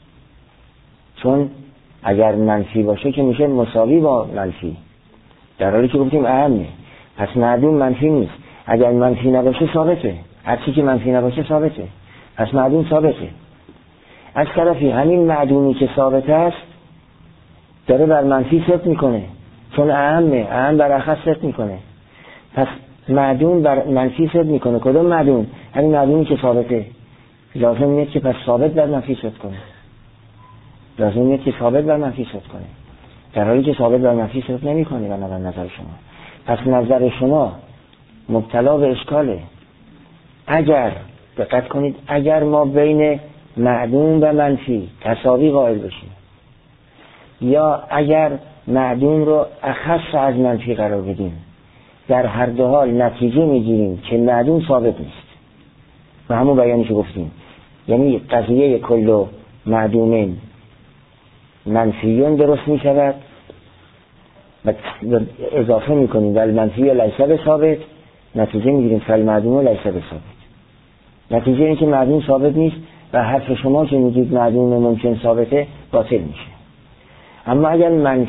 چون اگر منفی باشه که میشه مساوی با منفی، در حالی که گفتیم اعمه. پس معدوم منفی نیست. اگر منفی نباشه ثابته، هر چی که منفی نباشه ثابته، پس معدوم ثابته. از طرفی همین معدومی که ثابت است داره بر منفی صدق میکنه، چون اعمه، اعم بر اخص صدق میکنه. پس معدوم بر منفی صدق میکنه. کدوم معدوم؟ همین معدومی که ثابته. لازم نیست که پس ثابت بر منفی صدق کنه، لازم نیست که ثابت بر منفی صدق کنه، در حالی که ثابت بر منفی صدق نمیکنه. بنابر نظر شما، پس نظر شما مبتلا به اشکاله. اگر دقت کنید، اگر ما بین معدوم و منفی تساوی قائل بشیم، یا اگر معدوم رو اخص از منفی قرار بدیم، در هر دو حال نتیجه میگیریم که معدوم ثابت نیست. و همون بیانی که گفتیم، یعنی قضیه کل معدومین منفیون درست می شود و اضافه می کنیم ولی منفی لیس بثابت، نتیجه می گیریم فالمعدوم لیس بثابت. نتیجه این که معدوم ثابت نیست و حرف شما که میگید معدوم ممکن ثابته باطل میشه. اما اگر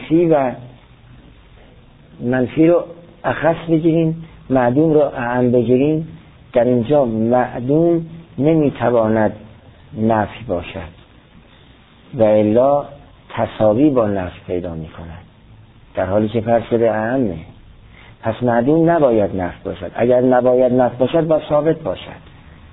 منفی رو اخص بگیریم، معدوم رو اعم بگیریم، در اینجا معدوم نمیتواند نفی باشد و الا تساوی با نفی پیدا میکند، در حالی که فرض اعمه. پس معدوم نباید نفی باشد. اگر نباید نفی باشد باید ثابت باشد،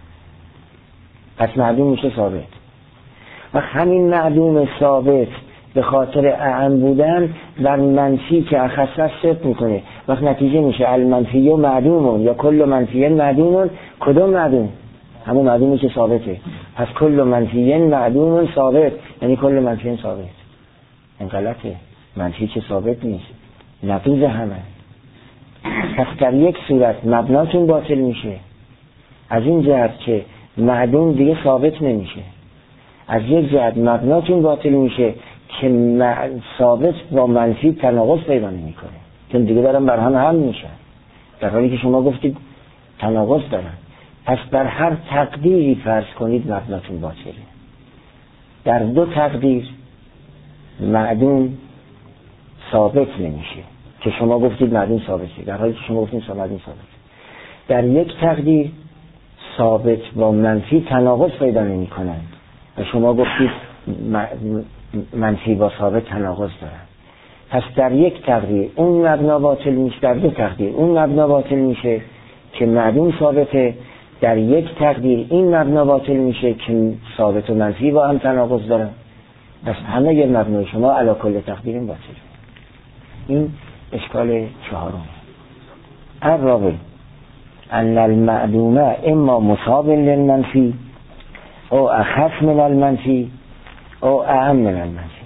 پس معدوم میشه ثابت. و همین معدوم ثابت به خاطر اعم بودن بر منفی که اخص صدق میکنه. وقت نتیجه میشه المنفی و معدومون یا کل منفی معدومون. کدوم معدوم؟ همون معدومی که ثابته. پس کل منفی معدومون ثابت، یعنی کل منفی ثابت. این غلطه، منفی که ثابت نیست، نقیض همه. پس در یک صورت مبناتون باطل میشه، از این جهت که معدوم دیگه ثابت نمیشه. از یک جهت مبناتون باطل میشه که ثابت با منفی تناقض پیدا نمیکنه، چون دیگه دارن بر هم هم میشن، در حالی که شما گفتید تناقض دارن. پس بر هر تقدیری فرض کنید مبناتون باطله. در دو تقدیر معدوم ثابت نمیشه که شما گفتید معدوم ثابته، در حالی که شما گفتید معدوم ثابته. در یک تقدیر ثابت با منفی تناقض پیدا نمی کنند و شما گفتید منفی با ثابت تناقض دارند. پس در یک تقدیر اون مبنا باطل میشه، در دو تقدیر اون مبنا باطل میشه که معدوم ثابته، در یک تقدیر این مبنا باطل میشه که ثابت و منفی با هم تناقض دارن. پس همه یه مبنای شما علی کل تقدیر باطل. این اشکال چهارم. الرابع ان المعدومه اما مصاب للمنفی او اخف من المنفی او اعم من المنفی.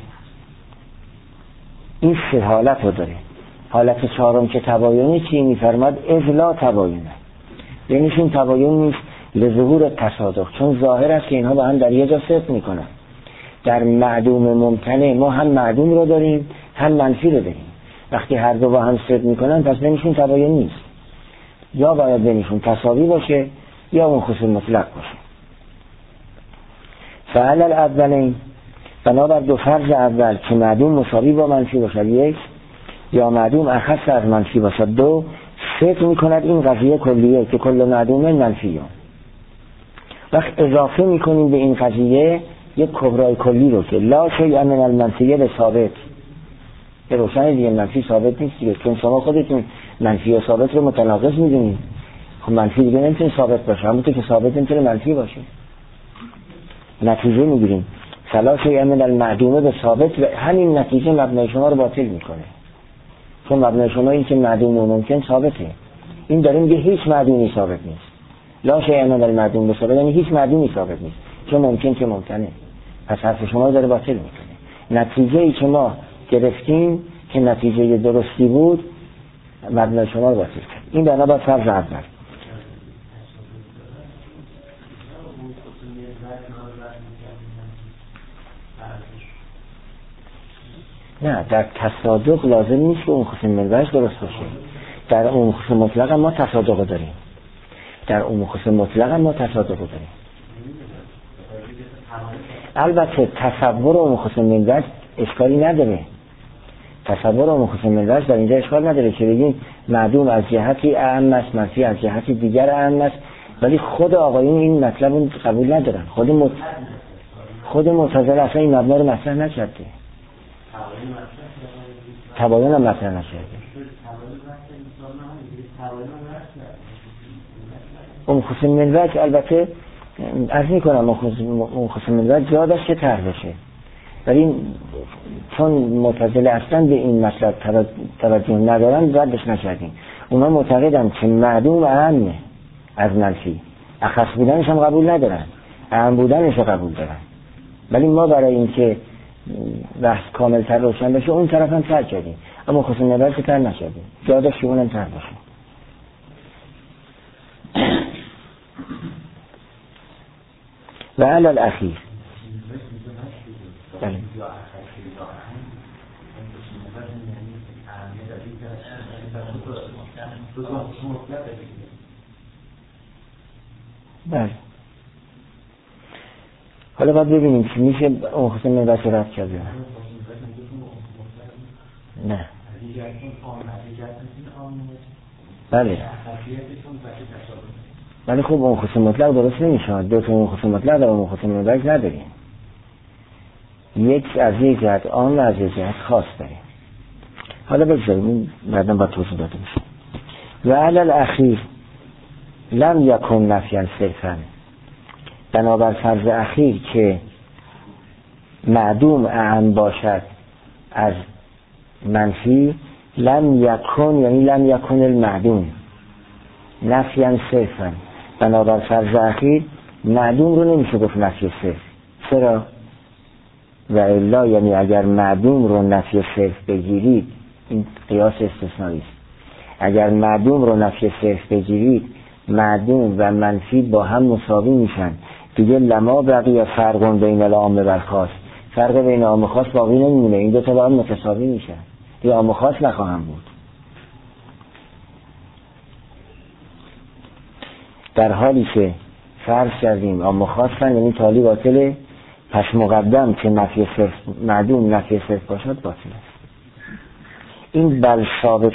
این سه حالت رو داره. حالت چهارم که تباینی چی میفرماد؟ اذلا تباینه، بینشون تباین نیست لظهور تصادق، چون ظاهر است که اینها با هم در یه جا صدق میکنن. در معدوم ممتنع ما هم معدوم رو داریم هم منفی رو داریم. وقتی هر دو با هم صدق میکنن پس بینشون تباین نیست، یا باید بینشون تساوی باشه یا اون خصوص مطلق باشه. فعل الاولین، بنابر دو فرض اول که معدوم مساوی با منفی باشد یک، یا معدوم اخص از منفی باشد دو، صدق میکند این قضیه کلیه که کل معدوم منفی هم. وقت اضافه میکنیم به این قضیه یک کبرای کلی رو که لا شیء من المنفیه به ثابت. به روشن دیگه منفی ثابت نیست دیگه، چون شما خودتون منفی و ثابت رو متناقض میدونید. خب منفی دیگه نمیتونه ثابت باشه، همونطور که ثابت نمیتونه منفی باشه. نتیجه میگیریم فلا شیء من المعدومه به ثابت و همین نتیجه مبنای شما رو باطل میکنه، چون مبنای شما این که معدوم و ممکن ثابته. این داره میگه هیچ معدومی ثابت نیست. لا شیء من المعدوم به ثابت یعنی هیچ معدومی ثابت نیست، چون ممکن که ممکنه. پس حرف شما رو داره باطل میکنه. نتیجه ای که ما گرفتیم که نتیجه درستی بود مبنای شما رو باطل کرد. این بنابر فرض اول. نه، در تصادق لازم نیست که اون خصوص منبعش درست باشه. در اون خصوص مطلق ما تصادق داریم. در اون خصوص مطلق ما تصادق داریم. البته تصور اون خصوص منبعش اشکالی نداره. تصور اون خصوص منبعش در اینجا اشکال نداره که بگیم معدوم از جهتی اعم است، منفی از جهتی دیگر اعم است، ولی خود آقایون این مطلب رو قبول ندارن. خود معتزله اصلا این مبنا رو مطرح نکرده. تباین هم مطرح نکرده. اون خصوص منوج البته عرض میکنم اون خصوص منوج جا داشت که طرح بشه، ولی چون معتزله اصلا به این مطلب توجه ندارن ردش نکردیم. اونا معتقدن که معدوم اعمه از منفی، اخص بودنش هم قبول ندارن، اعم بودنش رو قبول دارن، ولی ما برای اینکه بحث کامل تر روشن بشه اون طرف هم تر کردیم، اما خصوص منوج که تر نکردیم، جا داشت که اونم تر باشه. و علی الاخیر بله. حالا باید ببینیم که میشه اون خصوص منوج رو رد کرده. نه بله، ولی خب اون خصوص مطلق درست نمیشه. دو تا اون خصوص مطلق داریم، اون خصوص منوج نداریم. یک از یک جهت عام و از یک جهت خاص داریم. حالا بگذاریم این بعداً با توضیح داده میشه. و علی الاخیر لم یکن نفیاً صرفاً، بنابر فرض اخیر که معدوم اعم باشد از منفی، لم یکن یعنی لم یکن المعدوم نفیاً صرفاً، بنابر فرض اخیر معدوم رو نمیشه گفت نفی صرف. چرا؟ و الا یعنی اگر معدوم رو نفی صرف بگیرید، این قیاس استثنایی است، اگر معدوم رو نفی صرف بگیرید معدوم و منفی با هم مساوی میشن، دیگه لما بقیه فرق بین العام و الخاص، فرق بین عام و خاص باقی نمیمونه، این دو تا با هم متساوی میشن، دیگه عام و خاص نخواهم بود. در حالی که فرض کردیم عام و خاصن یعنی تالی باطله، پس مقدم که نفی صرف معدوم نفی صرف باشد باطل است. این بل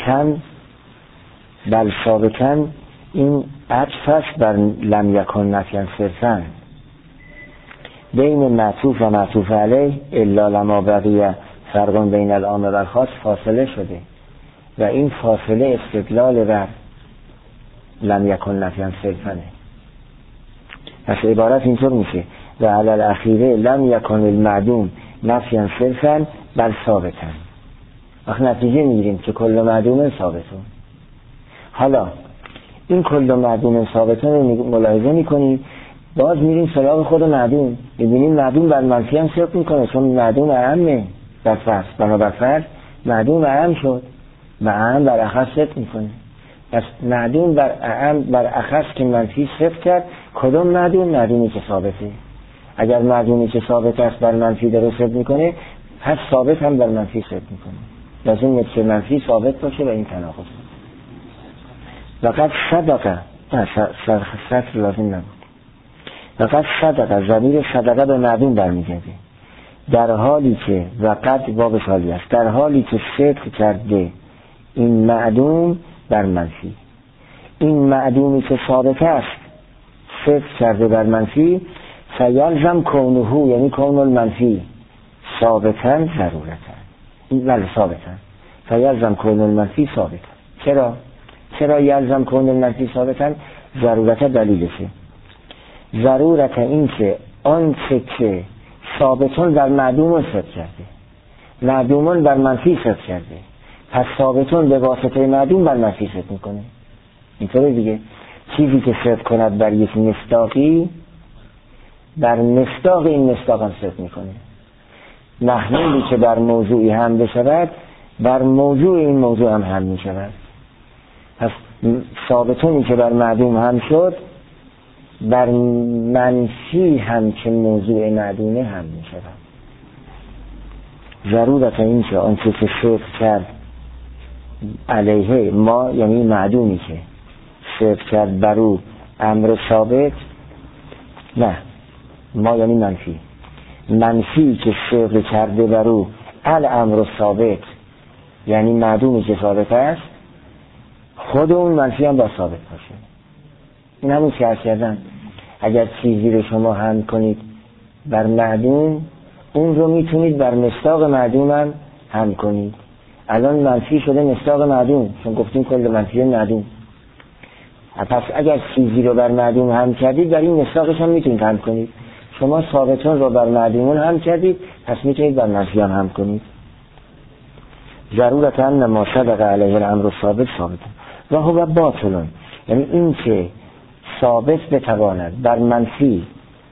ثابتن این عطف است بر لم یکن نفی صرفا، بین معطوف و معطوف علیه الا لما بقیه فرق بین العام و الخاص فاصله شده و این فاصله استدلال بر لم یکن نفی صرفا. پس عبارت اینطور میشه و علی الاخیره لم یکن المعدوم نفی صرفا بل ثابتا. وقت نتیجه میگیریم که کل معدوم ثابتون. حالا این کل معدوم ثابتون رو ملاحظه میکنیم، باز میریم سراغ خود معدوم، میبینیم معدوم بر منفی هم صرف میکنه، چون معدوم اعمه در فرض، بنابر فرض معدوم اعم شد و اعم بر اخص صرف میکنه. پس معدوم بر اعم بر اخص که منفی صرف کرد، کدوم معدومی که ثابته. اگر معدومی که ثابت است بر منفی داره صرف میکنه، پس ثابت هم بر منفی صرف میکنه. لازم که منفی ثابت باشه و این تناقض. وقد صدقه سطر لازم نبود. وقد صدقه ضمیر صدقه به معدوم برمیگرده، در حالی که وقد باب حالی است، در حالی که صدق کرده این معدوم بر منفی. این معدومی که ثابت است صدق کرده بر منفی، فیلزم کونه یعنی کون المنفی ثابتا ضرورتا. این بله ثابتا، فیلزم کون المنفی ثابتا. چرا یلزم کون المنفی ثابتا؟ ضرورتا دلیلشه. ضرورت این که آنچه که ثابتون در معدوم صدق کرده، معدومون بر منفی صدق کرده، پس ثابتون به واسطه معدوم بر منفی صدق میکنه. اینطوره دیگه. چیزی که صدق کند بر یک مصداقی، بر مصداق این مصداق هم صدق میکنه. محمولی که بر موضوعی هم بشود، بر موضوع این موضوع هم هم میشود. پس ثابتونی که بر معدوم هم شد، بر منفی هم که موضوع معدومه هم میشود. ضرورت این که آنچه که صدق کرد علیه ما، یعنی معدومی که صدق کرد بر او امر ثابت، نه ما یعنی منفی که صدق کرده بر او الامر ثابت، یعنی معدومی که ثابت است، خود اون منفی هم با ثابت باشه. این همون که عرض کردم، اگر چیزی رو شما هم کنید بر معدوم، اون رو میتونید بر مصداق معدوم هم کنید. الان منفی شده مصداق معدوم، چون گفتیم کل منفی معدوم. پس اگر چیزی رو بر معدوم هم کردید، بر این مصداقش هم میتونید هم کنید. شما ثابتون رو بر معدومون هم کردید، پس میتونید بر منفی هم کنید. ضرورت ان ما صدق علیه الامر ثابت و هو باطل، یعنی این که ثابت بتواند بر منفی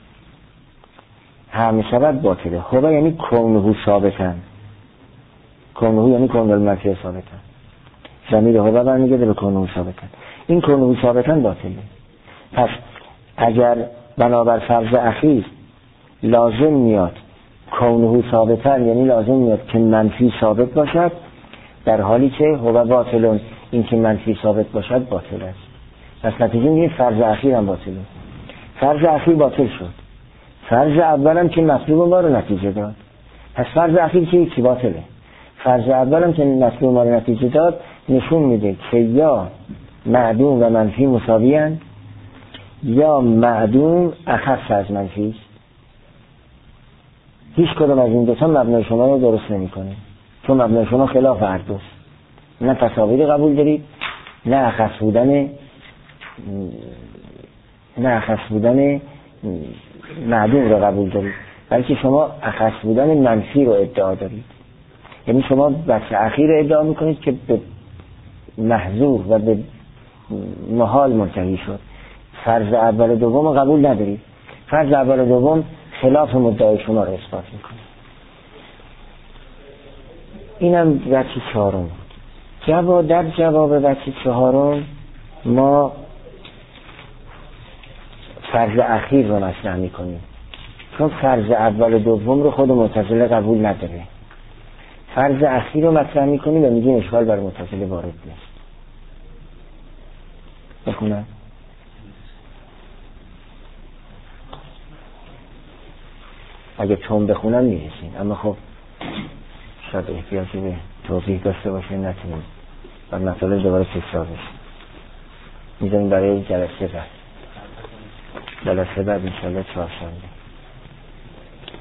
هم شود باطله. هو یعنی کونه ثابتن، کونه یعنی کون المنفی ثابتن، ضمیر هو برمیگرده به کونه ثابتن. این کونه ثابتن باطله. پس اگر بنابر فرض اخیر لازم میاد کونه ثابتن، یعنی لازم میاد که منفی ثابت باشد، در حالی که هو باطلون، این که منفی ثابت باشد باطل است. پس نتیجه میگیم فرض اخیر هم باطله. فرض اخیر باطل شد، فرض اول هم که مطلوب ما رو نتیجه داد، پس فرض اخیر که یکی باطله. فرض اول هم که مطلوب ما رو نتیجه داد نشون میده که یا معدوم و منفی مساوی هستند، یا معدوم اخف از منفی است. هیچ کدوم از این دو تا مبنای شما رو درست نمیکنه، چون مبنای شما خلاف هر دوست. نه تصاویر قبول دارید، نه اخف بودن معدوم رو قبول دارید، بلکه شما اخف بودن منفی رو ادعا دارید. یعنی شما بخش اخیر رو ادعا میکنید که به محظور و به محال منتهی شد. فرض اول و دوم رو قبول ندارید. فرض اول و دوم خلاف مدعای شما رو اثبات میکنه. اینم وجه چهارم بود. در جواب وجه چهارم ما فرض اخیر رو مطرح میکنیم، چون فرض اول و دوم رو خود معتزله قبول نداره. فرض اخیر رو مطرح میکنیم و میگیم اشکال بر معتزله وارد نیست. بخونم اگه چون بخونم میرسیم، اما خب شاید احتیاجی به توضیح داشته باشه نتونیم و مسئله دوباره تکرار بشه. میذاریم برای جلسه بعد انشاءالله چهارشنبه.